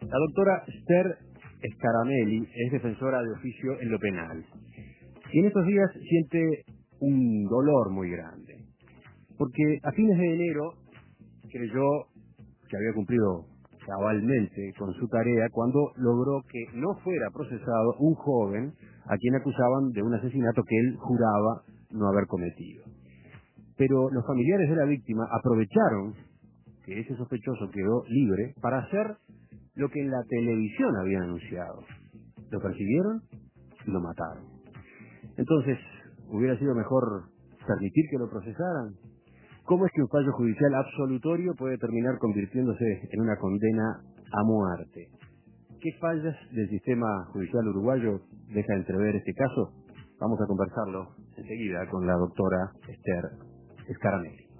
La doctora Esther Scaramelli es defensora de oficio en lo penal. Y en estos días siente un dolor muy grande. Porque a fines de enero creyó que había cumplido cabalmente con su tarea cuando logró que no fuera procesado un joven a quien acusaban de un asesinato que él juraba no haber cometido. Pero los familiares de la víctima aprovecharon que ese sospechoso quedó libre para hacer lo que en la televisión habían anunciado. Lo persiguieron y lo mataron. Entonces, ¿hubiera sido mejor permitir que lo procesaran? ¿Cómo es que un fallo judicial absolutorio puede terminar convirtiéndose en una condena a muerte? ¿Qué fallas del sistema judicial uruguayo deja entrever este caso? Vamos a conversarlo enseguida con la doctora Esther Scaramelli.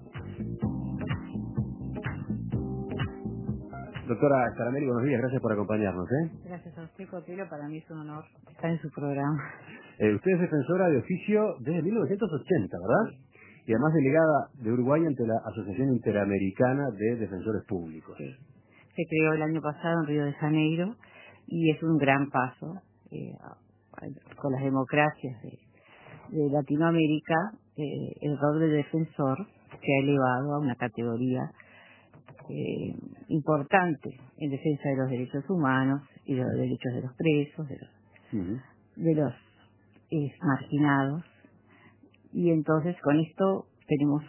Doctora Scaramelli, buenos días, gracias por acompañarnos. Gracias a usted, Cotelo, para mí es un honor estar en su programa. Usted es defensora de oficio desde 1980, ¿verdad? Sí. Y además delegada de Uruguay ante la Asociación Interamericana de Defensores Públicos. Sí. Se creó el año pasado en Río de Janeiro y es un gran paso con las democracias de Latinoamérica. El rol del defensor se ha elevado a una categoría importante en defensa de los derechos humanos y de los derechos de los presos, de los marginados. Y entonces con esto tenemos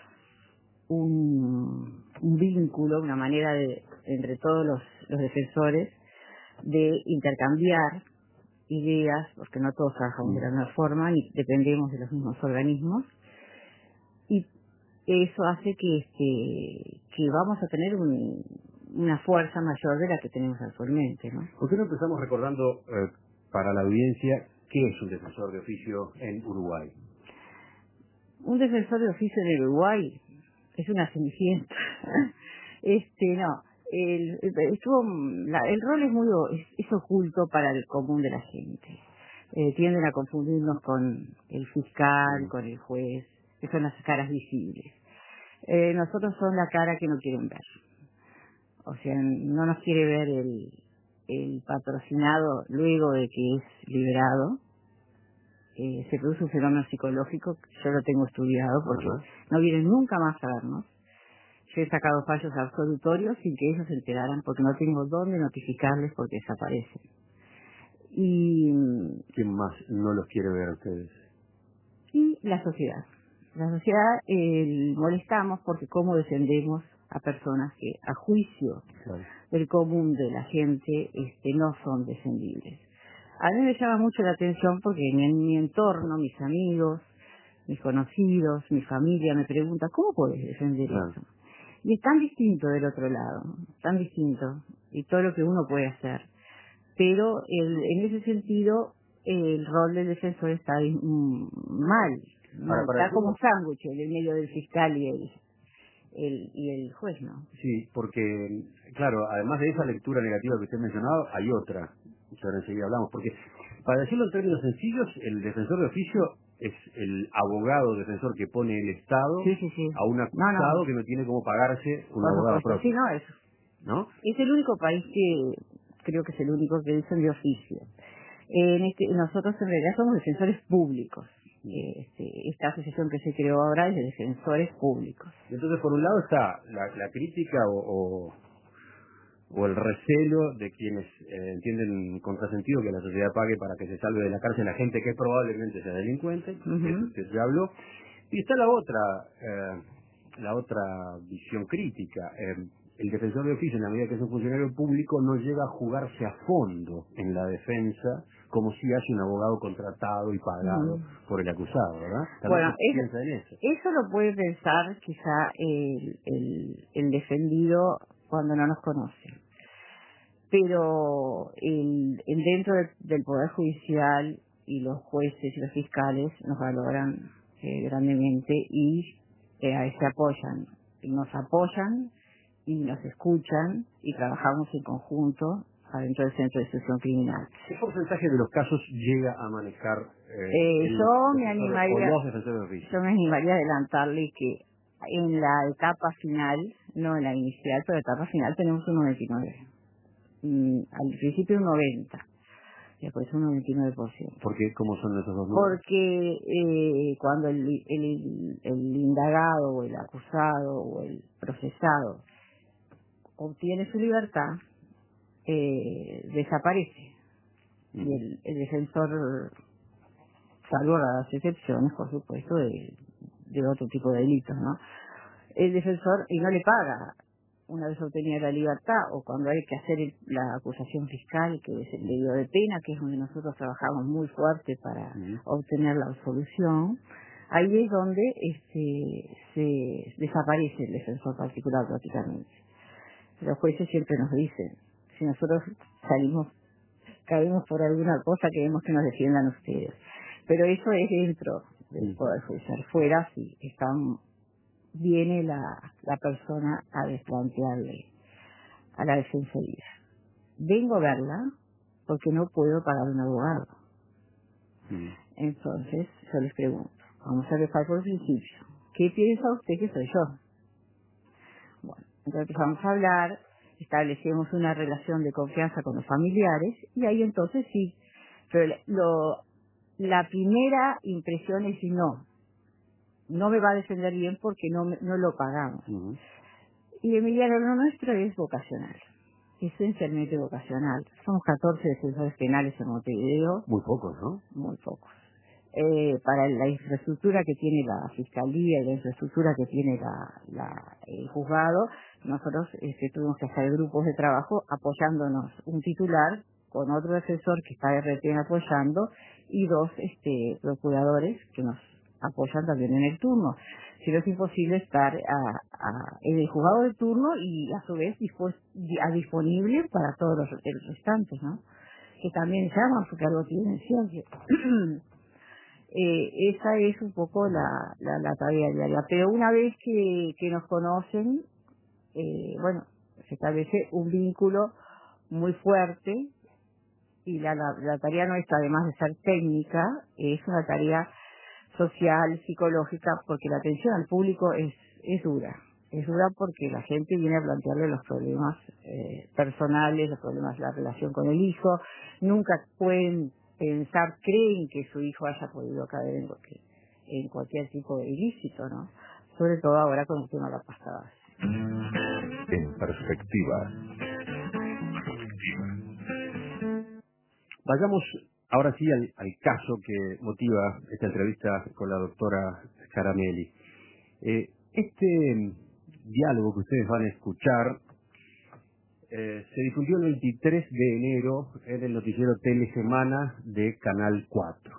un vínculo, una manera entre todos los defensores de intercambiar ideas, porque no todos trabajamos de la misma forma ni dependemos de los mismos organismos, y eso hace que vamos a tener una fuerza mayor de la que tenemos actualmente, ¿no? ¿Por qué no empezamos recordando para la audiencia qué es un defensor de oficio en Uruguay? Un defensor de oficio en el Uruguay es una cenicienta. No, el rol es es oculto para el común de la gente. Tienden a confundirnos con el fiscal, con el juez, que son las caras visibles. Nosotros son la cara que no quieren ver. O sea, no nos quiere ver el patrocinado luego de que es liberado. Se produce un fenómeno psicológico, yo lo tengo estudiado porque no vienen nunca más a vernos. Yo he sacado fallos absolutorios sin que ellos se enteraran porque no tengo dónde notificarles porque desaparecen. Y ¿Quién más no los quiere ver a ustedes? Y la sociedad. La sociedad molestamos porque cómo defendemos a personas que a juicio del común de la gente no son defendibles. A mí me llama mucho la atención porque en mi entorno, mis amigos, mis conocidos, mi familia me pregunta, ¿cómo puedes defender eso? Y es tan distinto del otro lado, tan distinto, y todo lo que uno puede hacer. Pero en ese sentido, el rol del defensor está mal. Está como un sándwich en el medio del fiscal y el juez, ¿no? Sí, porque, claro, además de esa lectura negativa que usted mencionaba, hay otra, que ahora enseguida hablamos, porque, para decirlo en términos sencillos, el defensor de oficio es el abogado defensor que pone el Estado a un acusado que no tiene cómo pagarse un abogado propio. Sí, no, eso. ¿No? Es el único país creo que es el único que dicen de oficio. Nosotros en realidad somos defensores públicos. Esta asociación que se creó ahora es de defensores públicos. Entonces, por un lado está la crítica o el recelo de quienes entienden contrasentido que la sociedad pague para que se salve de la cárcel a gente que probablemente sea delincuente, eso usted ya habló. Y está la otra visión crítica. El defensor de oficio, en la medida que es un funcionario público, no llega a jugarse a fondo en la defensa como si hace un abogado contratado y pagado por el acusado, ¿verdad? Bueno, piensa en eso. Eso lo puede pensar quizá el defendido cuando no nos conoce. Pero dentro del Poder Judicial y los jueces y los fiscales nos valoran grandemente y se apoyan. Nos apoyan y nos escuchan y trabajamos en conjunto adentro del Centro de Instrucción Criminal. ¿Qué porcentaje de los casos llega a manejar yo me animaría a adelantarle que en la etapa final, no en la inicial, pero en la etapa final tenemos un 99. al principio un 90%, después un 99%. ¿Por qué? ¿Cómo son esos dos números? Porque cuando el indagado o el acusado o el procesado obtiene su libertad, desaparece. Y el defensor, salvo las excepciones, por supuesto, de otro tipo de delitos, ¿no? El defensor y no le paga una vez obtenida la libertad, o cuando hay que hacer la acusación fiscal, que es el debido de pena, que es donde nosotros trabajamos muy fuerte para obtener la absolución. Ahí es donde se desaparece el defensor particular prácticamente. Los jueces siempre nos dicen, si nosotros caemos por alguna cosa, queremos que nos defiendan ustedes. Pero eso es dentro del Poder Judicial. Fuera, sí, viene la persona a desplantearle a la defensoría. Vengo a verla porque no puedo pagar un abogado. Entonces, yo les pregunto, vamos a empezar por el principio. ¿Qué piensa usted que soy yo? Bueno, entonces empezamos a hablar, establecemos una relación de confianza con los familiares, y ahí entonces sí. Pero la primera impresión es no me va a defender bien porque no lo pagamos. Y Emiliano, lo nuestro es vocacional, esencialmente vocacional. Somos 14 defensores penales en Montevideo. Muy pocos, ¿no? Muy pocos. Para la infraestructura que tiene la Fiscalía y la infraestructura que tiene el juzgado, nosotros tuvimos que hacer grupos de trabajo apoyándonos, un titular con otro defensor que está recién apoyando, y dos procuradores que nos apoyan también en el turno. Si no, es imposible estar en el juzgado de turno y a su vez disponible para todos los restantes, ¿no? Que también llaman porque algo tienen ciencia. Esa es un poco la tarea diaria. Pero una vez que nos conocen, bueno, se establece un vínculo muy fuerte, y la tarea nuestra, además de ser técnica, es una tarea social, psicológica, porque la atención al público es dura. Es dura porque la gente viene a plantearle los problemas personales, los problemas de la relación con el hijo. Nunca pueden creen que su hijo haya podido caer en cualquier tipo de ilícito, ¿no? Sobre todo ahora con el tema de la pasta base. En perspectiva. Vayamos ahora sí al caso que motiva esta entrevista con la doctora Scaramelli. Este diálogo que ustedes van a escuchar se difundió el 23 de enero en el noticiero Telesemana de Canal 4.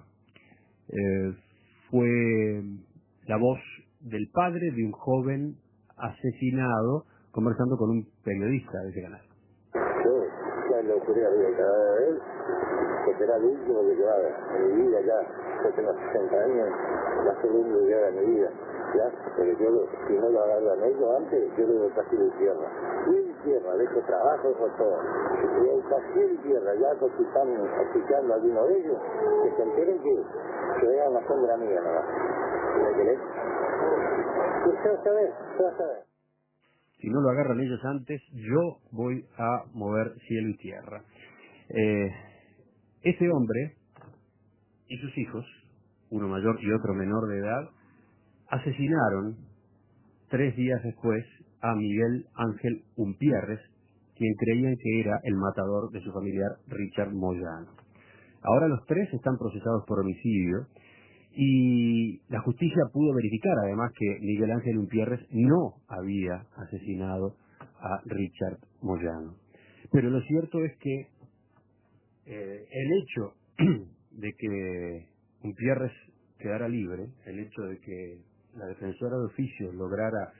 Fue la voz del padre de un joven asesinado conversando con un periodista de ese canal. Ya lo ocurrió cada vez, que será el último que haga en mi vida. Ya yo tengo 60 años, va a ser el único que haga en mi vida, ya, pero yo, si no lo agarran ellos antes, yo lo casi de tierra, dejo trabajo, dejo todo, y hay casi de tierra, ya porque están escuchando a alguno de ellos, que se enteren que vean la sombra mía nada más. ¿Me querés? Pues se va a saber, se va a saber. Si no lo agarran ellos antes, yo voy a mover cielo y tierra. Ese hombre y sus hijos, uno mayor y otro menor de edad, asesinaron 3 días después a Miguel Ángel Umpierres, quien creían que era el matador de su familiar Richard Moyano. Ahora los 3 están procesados por homicidio, y la justicia pudo verificar además que Miguel Ángel Umpierres no había asesinado a Richard Moyano. Pero lo cierto es que el hecho de que Umpierres quedara libre, el hecho de que la defensora de oficio lograra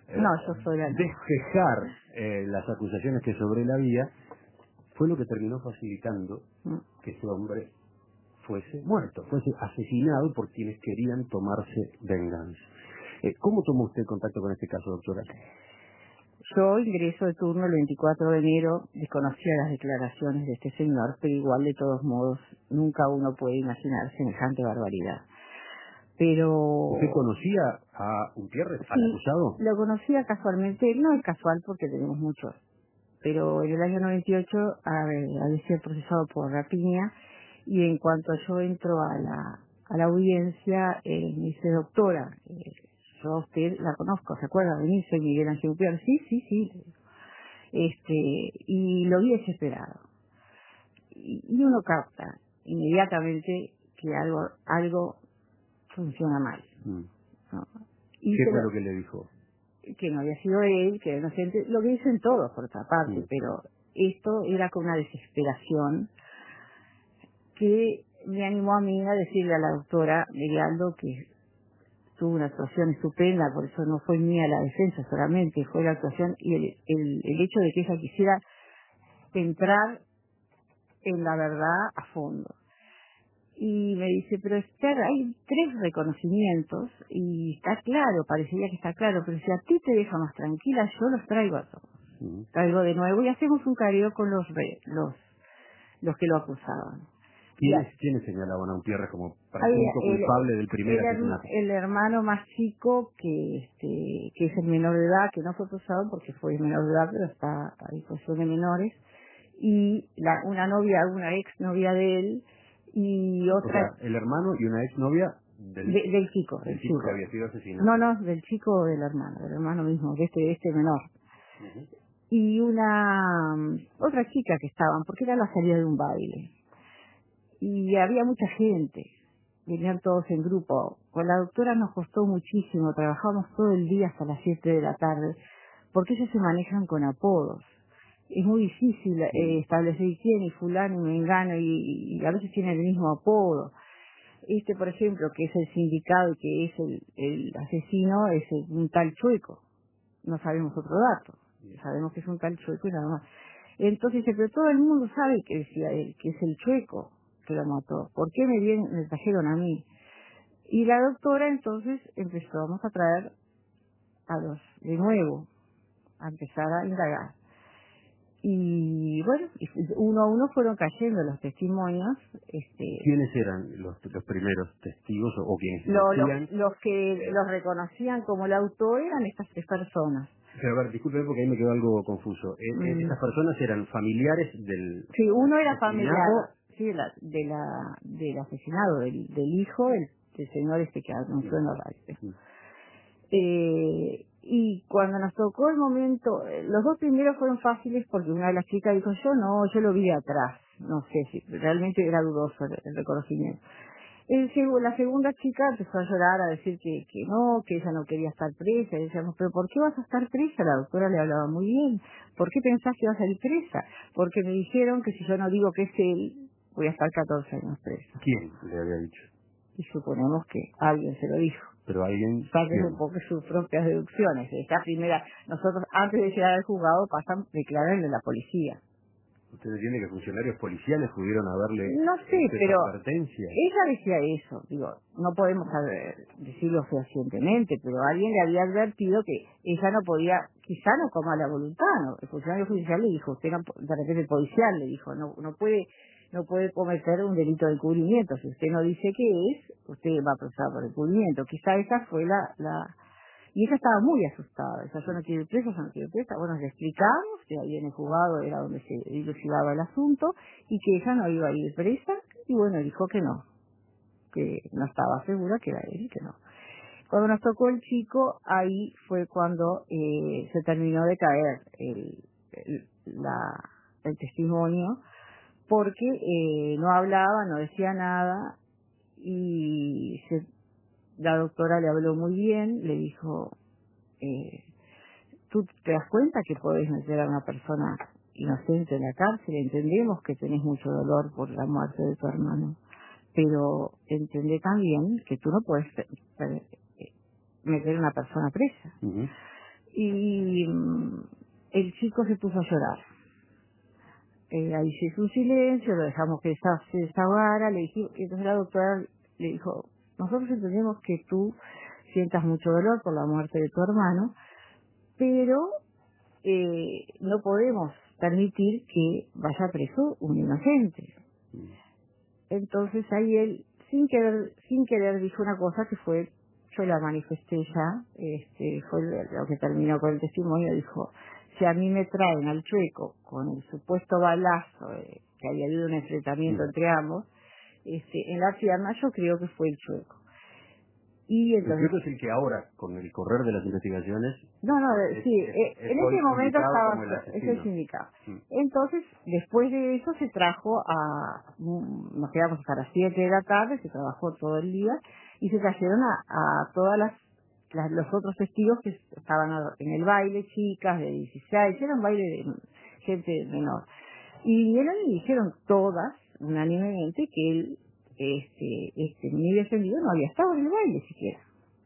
despejar las acusaciones que sobre él había, fue lo que terminó facilitando que ese hombre fuese muerto, fuese asesinado por quienes querían tomarse venganza. ¿Cómo tomó usted contacto con este caso, doctora? Yo ingreso de turno el 24 de enero, desconocía las declaraciones de este señor, pero igual, de todos modos, nunca uno puede imaginar semejante barbaridad. Pero... ¿Usted conocía a Umpierres, al acusado? Lo conocía casualmente, no es casual porque tenemos muchos pero en el año 98 había sido procesado por rapiña, y en cuanto yo entro a la audiencia, me dice, doctora, yo a usted la conozco, ¿se acuerda de mí? Soy Miguel Ángel Gutiérrez. Sí. Y lo vi desesperado. Y uno capta inmediatamente que algo funciona mal, ¿no? ¿Qué fue lo que le dijo? Que no había sido él, que era inocente, lo que dicen todos por otra parte, pero esto era con una desesperación que me animó a mí a decirle a la doctora Merialdo, que tuvo una actuación estupenda, por eso no fue mía la defensa solamente, fue la actuación y el hecho de que ella quisiera entrar en la verdad a fondo. Y me dice, pero Esther, hay 3 reconocimientos y está claro, parecería que está claro, pero si a ti te deja más tranquila, yo los traigo a todos. Traigo de nuevo y hacemos un careo con los que lo acusaban. ¿Quiénes señalaban a Gutiérrez como presunto culpable del primer asesinato? El hermano más chico, que es el menor de edad, que no fue acusado porque fue menor de edad, pero está a disposición de menores, y una ex novia de él, y otra... O sea, el hermano y una ex novia del chico. Del chico que había sido asesinado. No, del chico o del hermano mismo, de este menor. Y otra chica que estaban, porque era la salida de un baile. Y había mucha gente, venían todos en grupo. Con la doctora nos costó muchísimo, trabajamos todo el día hasta las 7 de la tarde, porque ellos se manejan con apodos. Es muy difícil establecer quién y fulano y mengano, y a veces tienen el mismo apodo. Por ejemplo, que es el sindicado y que es el asesino, es un tal Chueco. No sabemos otro dato. Sabemos que es un tal Chueco y nada más. Entonces, pero todo el mundo sabe que decía él, que es el Chueco que lo mató. ¿Por qué me trajeron a mí? Y la doctora entonces vamos a traer de nuevo, a empezar a indagar. Y bueno, uno a uno fueron cayendo los testimonios. ¿Quiénes eran los primeros testigos o quienes decían? Los que los reconocían como el autor eran estas 3 personas. Pero a ver, disculpe porque ahí me quedó algo confuso. ¿Estas personas eran familiares del Sí, uno era asesinado? familiar, del asesinado, del hijo del señor que anunció en la radio. Y cuando nos tocó el momento, los 2 primeros fueron fáciles porque una de las chicas dijo, yo lo vi de atrás, no sé si realmente era dudoso el reconocimiento. La segunda chica empezó a llorar, a decir que no, que ella no quería estar presa, y decíamos, pero ¿por qué vas a estar presa? La doctora le hablaba muy bien, ¿por qué pensás que vas a salir presa? Porque me dijeron que si yo no digo que es él, voy a estar 14 años presa. ¿Quién le había dicho? Y suponemos que alguien se lo dijo. Pero alguien... Saquen un poco sus propias deducciones. Esta primera, nosotros antes de llegar al juzgado declararle a la policía. ¿Usted entiende que funcionarios policiales pudieron haberle no sé, pero advertencia? Ella decía eso, no podemos decirlo fehacientemente, pero alguien le había advertido que ella no podía, quizá no como a la voluntad, ¿no? El funcionario judicial le dijo, usted de repente el policial le dijo, no puede cometer un delito de encubrimiento, si usted no dice qué es, usted va a procesar por encubrimiento. Quizá esa fue y ella estaba muy asustada, yo no quiero ir presa, bueno, le explicamos que ahí en el juzgado era donde se dilucidaba el asunto, y que ella no iba a ir presa, y bueno, dijo que no estaba segura que era él y que no. Cuando nos tocó el chico, ahí fue cuando se terminó de caer el testimonio, porque no hablaba, no decía nada, y la doctora le habló muy bien, le dijo, tú te das cuenta que podés meter a una persona inocente en la cárcel, entendemos que tenés mucho dolor por la muerte de tu hermano, pero entendé también que tú no puedes meter a una persona presa. Y el chico se puso a llorar. Ahí se hizo un silencio, lo dejamos que se desahogara, entonces la doctora le dijo, nosotros entendemos que tú sientas mucho dolor por la muerte de tu hermano, pero no podemos permitir que vaya preso un inocente. Entonces ahí él, sin querer dijo una cosa que fue, yo la manifesté ya, fue lo que terminó con el testimonio, dijo, si a mí me traen al Chueco con el supuesto balazo que había habido un enfrentamiento entre ambos, en la pierna, yo creo que fue el Chueco. Y El entonces, Chueco es el que ahora, con el correr de las investigaciones... en ese momento estaba, es el sindicato. Entonces, después de eso se trajo nos quedamos hasta las 7 de la tarde, se trabajó todo el día, y se trajeron a todas los otros testigos que estaban en el baile, chicas de 16, era un baile de gente menor. Y vinieron y dijeron todas, unánimemente, que él, mi defendido no había estado en el baile siquiera.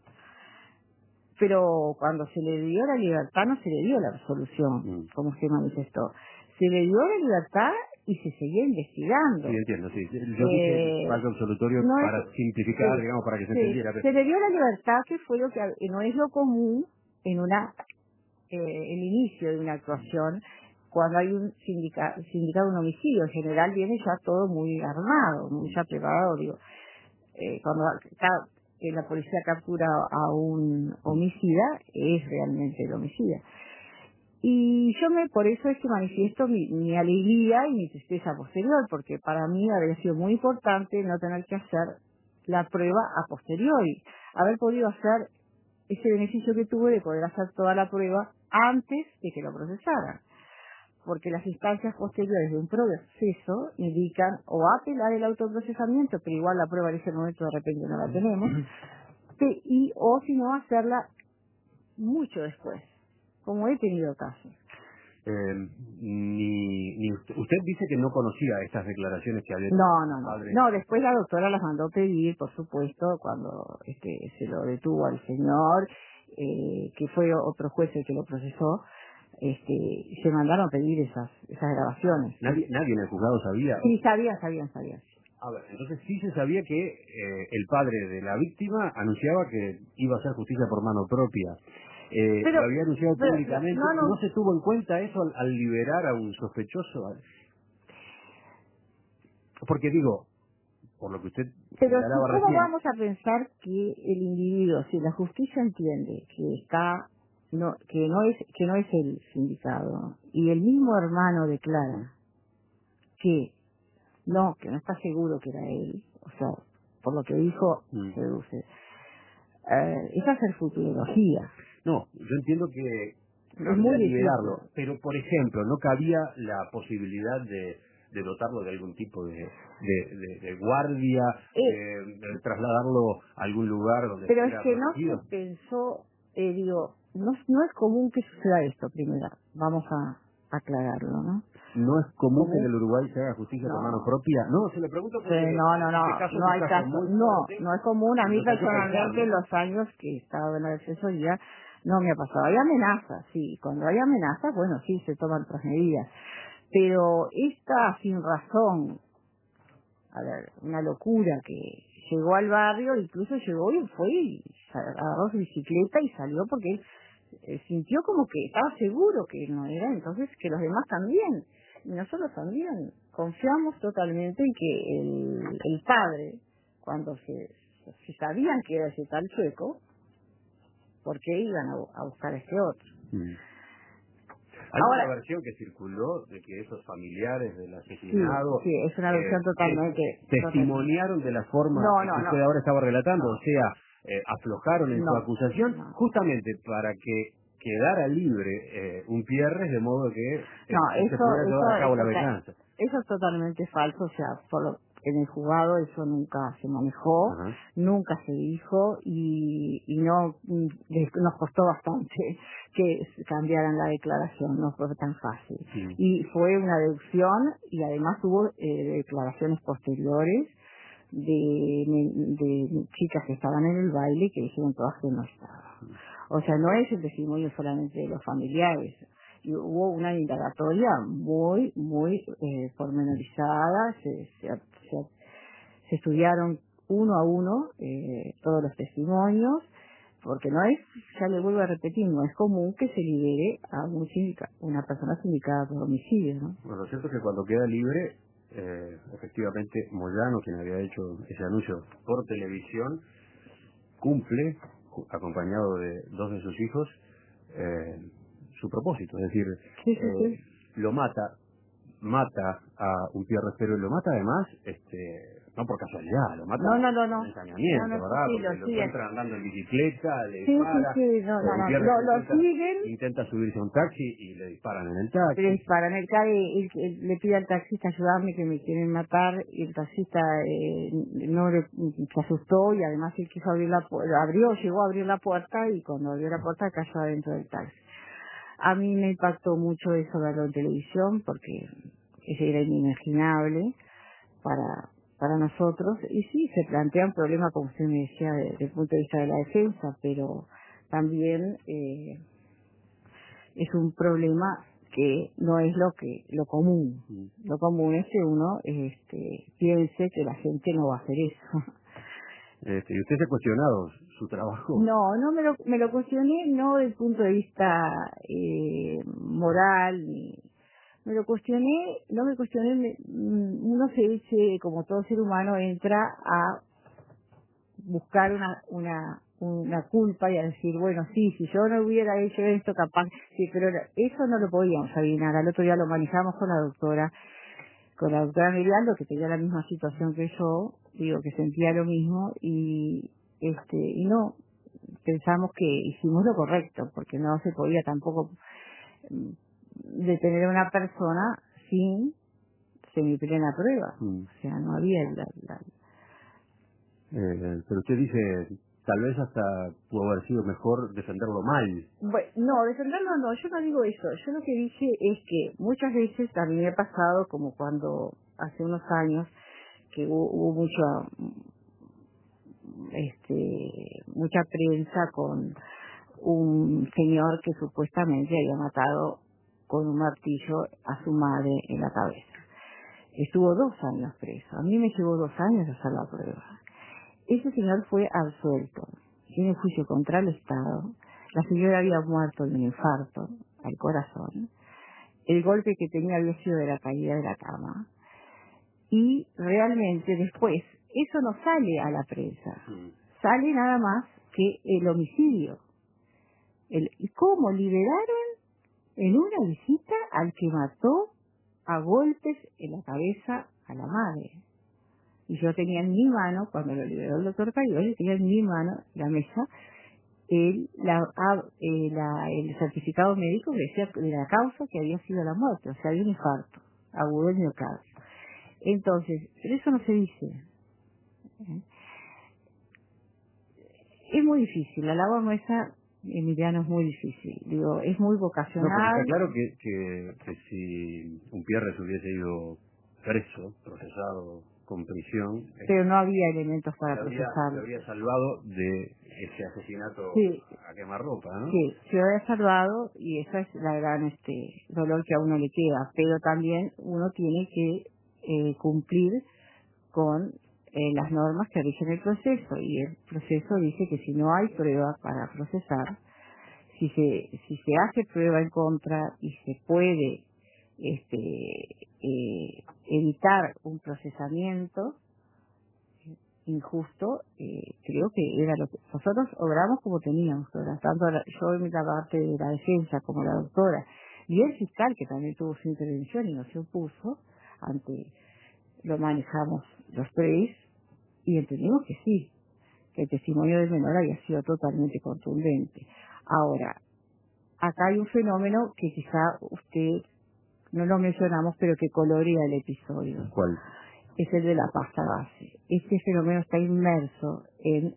Pero cuando se le dio la libertad, no se le dio la absolución, como se manifestó. Se le dio la libertad y se seguía investigando. Sí, entiendo, sí. Yo dije falso absolutorio no para simplificar, digamos, para que se entendiera. Se le dio la libertad, que fue lo que no es lo común en el inicio de una actuación, cuando hay un sindicado de un homicidio. En general viene ya todo muy armado, muy ya preparado, digo. Cuando la policía captura a un homicida, es realmente el homicida. Y yo por eso es que manifiesto mi alegría y mi tristeza posterior, porque para mí habría sido muy importante no tener que hacer la prueba a posteriori, haber podido hacer ese beneficio que tuve de poder hacer toda la prueba antes de que lo procesaran, porque las instancias posteriores de un proceso indican o apelar el autoprocesamiento, pero igual la prueba en ese momento de repente no la tenemos, o si no hacerla mucho después, como he tenido casos. Usted dice que no conocía estas declaraciones que había hecho No. padre. No, después la doctora las mandó pedir, por supuesto, cuando se lo detuvo al señor, que fue otro juez el que lo procesó, se mandaron a pedir esas grabaciones. ¿Nadie en el juzgado sabía? Sí, sabían. A ver, entonces sí se sabía que el padre de la víctima anunciaba que iba a hacer justicia por mano propia. Lo había anunciado públicamente. ¿No se tuvo en cuenta eso al liberar a un sospechoso? Porque digo, por lo que usted señalaba recién... ¿Cómo vamos a pensar que el individuo, si la justicia entiende que no es el sindicado, y el mismo hermano declara que no está seguro que era él, o sea, por lo que dijo, se deduce, es hacer futurología. No, yo entiendo que es muy liberarlo, pero por ejemplo, no cabía la posibilidad de dotarlo de algún tipo de guardia, de trasladarlo a algún lugar donde pero fuera es que protegido. no se pensó, no es común que suceda esto, primero, vamos a aclararlo, ¿no? ¿No es común que en el Uruguay se haga justicia por mano propia? No, se le pregunto porque... No hay caso, no es común. A mí personalmente, en los años que he estado en la defensoría, no me ha pasado. Hay amenazas, sí, cuando hay amenazas, bueno, sí, se toman otras medidas. Pero esta sin razón, a ver, una locura que llegó al barrio, incluso llegó y fue y agarró su bicicleta y salió porque él sintió como que estaba seguro que no era, entonces que los demás también, y nosotros también, confiamos totalmente en que el padre, cuando se sabían que era ese tal Chueco, ¿por qué iban a buscar a este otro? Hay una versión que circuló de que esos familiares del asesinado... Sí, es una versión totalmente... testimoniaron de la forma que usted ahora estaba relatando, o sea, aflojaron en su acusación, justamente para que quedara libre un Pierres, de modo que se pudiera llevar a cabo la venganza. Eso es totalmente falso, o sea, en el juzgado eso nunca se manejó, nunca se dijo y nos costó bastante que cambiaran la declaración, no fue tan fácil. Y fue una deducción y además hubo declaraciones posteriores de chicas que estaban en el baile que dijeron todas que no estaban. O sea, no es el testimonio solamente de los familiares. Y hubo una indagatoria muy pormenorizada, se estudiaron uno a uno todos los testimonios, porque no es, ya le vuelvo a repetir, no es común que se libere a una persona sindicada por homicidio, ¿no? Bueno, lo cierto es que cuando queda libre, efectivamente Moyano, quien había hecho ese anuncio por televisión, cumple, acompañado de 2 de sus hijos, su propósito, es decir, Sí. lo mata a un Pierre, lo mata además, no por casualidad, lo mata por ensañamiento, ¿verdad? Sí, Porque lo encuentran andando en bicicleta, le Sí, dispara, lo siguen. intenta subirse a un taxi y le disparan en el taxi. Le disparan el carro y le pide al taxista ayudarme que me quieren matar y el taxista se asustó y además él quiso abrir llegó a abrir la puerta y cuando abrió la puerta cayó adentro del taxi. A mí me impactó mucho eso verlo en televisión porque ese era inimaginable para nosotros y sí, se plantea un problema como usted me decía desde el punto de vista de la defensa, pero también es un problema que no es lo común. Lo común es que uno piense que la gente no va a hacer eso. ¿Y usted se ha cuestionado su trabajo? No me lo cuestioné, no desde el punto de vista moral, me lo cuestioné, no me cuestioné, uno se dice, como todo ser humano, entra a buscar una culpa y a decir, bueno, sí, si yo no hubiera hecho esto, capaz, sí, pero eso no lo podíamos adivinar. Al otro día lo manejamos con la doctora Mirialdo, que tenía la misma situación que yo, digo, que sentía lo mismo, y no, pensamos que hicimos lo correcto, porque no se podía tampoco detener a una persona sin semiplena prueba. O sea, no había pero usted dice, tal vez hasta pudo haber sido mejor defenderlo mal. Bueno, no, defenderlo no, yo no digo eso. Yo lo que dije es que muchas veces a mí me ha pasado, como cuando hace unos años, que hubo mucha prensa con un señor que supuestamente había matado con un martillo a su madre en la cabeza. Estuvo 2 años preso. A mí me llevó 2 años hacer la prueba. Ese señor fue absuelto. Tiene juicio contra el Estado. La señora había muerto de un infarto al corazón. El golpe que tenía había sido de la caída de la cama. Y realmente después, eso no sale a la prensa. Sale nada más que el homicidio. Y cómo liberaron en una visita al que mató a golpes en la cabeza a la madre. Y yo tenía en mi mano, cuando lo liberó el doctor Cayoli, tenía en mi mano la mesa el certificado médico que decía de la causa que había sido la muerte, o sea, de un infarto agudo del miocardio. Entonces, pero eso no se dice. Es muy difícil, la labor nuestra, Emiliano, es muy difícil. Digo, es muy vocacional. No, porque está claro que si un Pierre se hubiese ido preso, procesado con prisión... Pero no había elementos para procesarlo. Se habría salvado de ese asesinato a quemarropa, ¿no? Sí, se habría salvado y esa es la gran dolor que a uno le queda. Pero también uno tiene que cumplir con las normas que rigen el proceso. Y el proceso dice que si no hay prueba para procesar, si se hace prueba en contra y se puede evitar un procesamiento injusto, creo que era lo que nosotros obramos como teníamos que obrar, tanto yo en la parte de la defensa como la doctora y el fiscal, que también tuvo su intervención y no se opuso, lo manejamos los 3 y entendimos que sí, que el testimonio del menor había sido totalmente contundente. Ahora, acá hay un fenómeno que quizá usted no lo mencionamos, pero que colorea el episodio. ¿Cuál? Es el de la pasta base. Este fenómeno está inmerso en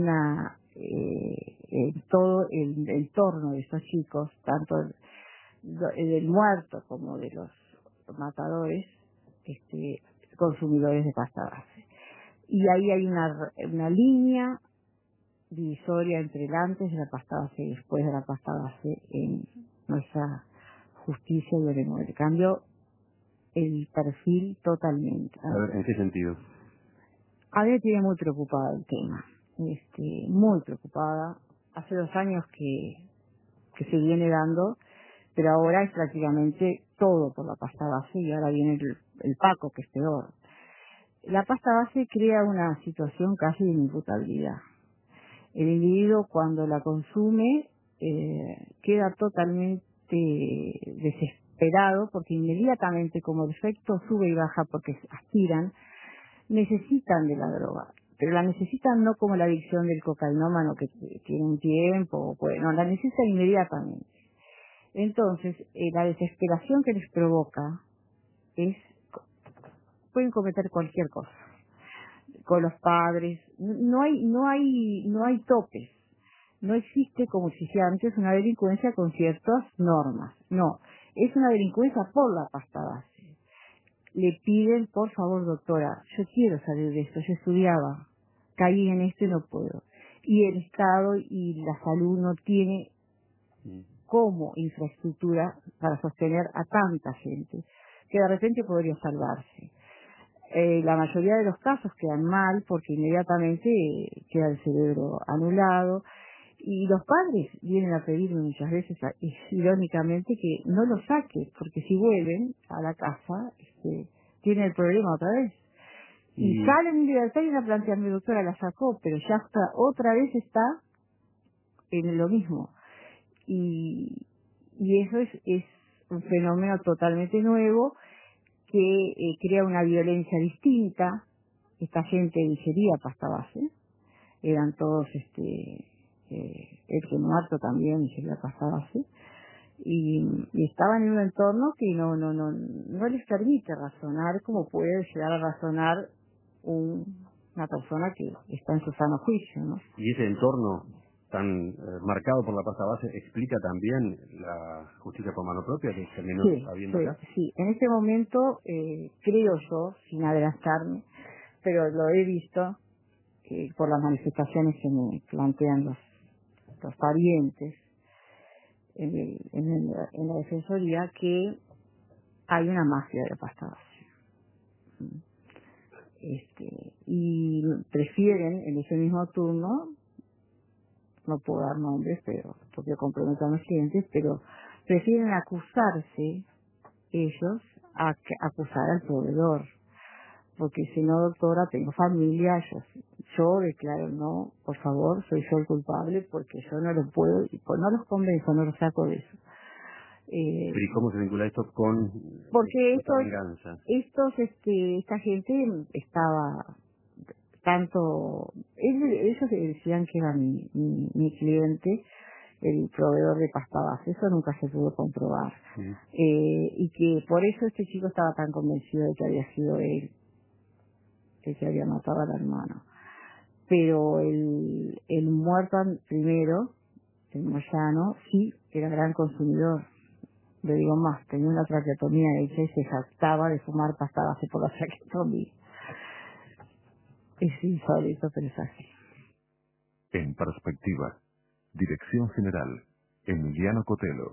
en todo el entorno de estos chicos, tanto del muerto como de los matadores, consumidores de pasta base. Y ahí hay una línea divisoria entre el antes de la pasta base y después de la pasta base en nuestra justicia y el cambio el perfil totalmente. A ver, ¿en qué sentido? A mí me tiene muy preocupada el tema, muy preocupada. Hace 2 años que se viene dando, pero ahora es prácticamente todo por la pasta base y ahora viene el Paco, que es peor. La pasta base crea una situación casi de inimputabilidad. El individuo cuando la consume queda totalmente desesperado, porque inmediatamente, como el efecto sube y baja porque aspiran, necesitan de la droga. Pero la necesitan no como la adicción del cocainómano que tiene un tiempo, no, la necesitan inmediatamente. Entonces, la desesperación que les provoca pueden cometer cualquier cosa. Con los padres, no hay topes. No existe, como existía antes, una delincuencia con ciertas normas. No, es una delincuencia por la pasta base. Le piden, por favor, doctora, yo quiero salir de esto, yo estudiaba, caí en esto y no puedo. Y el Estado y la salud no tiene como infraestructura para sostener a tanta gente que de repente podría salvarse. La mayoría de los casos quedan mal porque inmediatamente queda el cerebro anulado y los padres vienen a pedirme muchas veces, irónicamente, que no los saque porque si vuelven a la casa tienen el problema otra vez. Y salen en libertad y van a plantear, mi doctora la sacó, pero ya otra vez está en lo mismo. Y eso es un fenómeno totalmente nuevo que crea una violencia distinta. Esta gente digería pasta base, eran todos, el que muerto también digería pasta base, y estaban en un entorno que no les permite razonar como puede llegar a razonar una persona que está en su sano juicio, ¿no? Y ese entorno tan marcado por la pasta base explica también la justicia por mano propia que terminó habiendo acá. Sí, en este momento creo yo, sin adelantarme, pero lo he visto por las manifestaciones que me plantean los parientes en la defensoría, que hay una mafia de pasta base. Y prefieren en ese mismo turno, no puedo dar nombres, pero porque comprometo a mis clientes, pero prefieren acusarse ellos a acusar al proveedor, porque si no, doctora, tengo familia, yo declaro, no, por favor, soy yo el culpable, porque yo no lo puedo, y no los convenzo, no los saco de eso. Pero ¿y cómo se vincula esto con porque esta venganza? Esta gente estaba tanto, ellos decían que era mi cliente, el proveedor de pasta base, eso nunca se pudo comprobar. Y que por eso este chico estaba tan convencido de que había sido él el que había matado al hermano. Pero el muerto primero, el Moyano, sí, era gran consumidor. Le digo más, tenía una traqueotomía hecha y se jactaba de fumar pasta base por la traqueotomía. Es insólito, pero es así. En perspectiva, Dirección General, Emiliano Cotelo.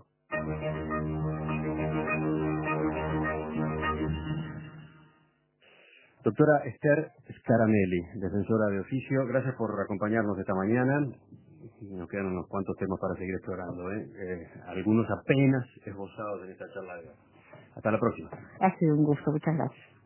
Doctora Esther Scaramelli, defensora de oficio, gracias por acompañarnos esta mañana. Nos quedan unos cuantos temas para seguir explorando, algunos apenas esbozados en esta charla de hoy. Hasta la próxima. Ha sido un gusto, muchas gracias.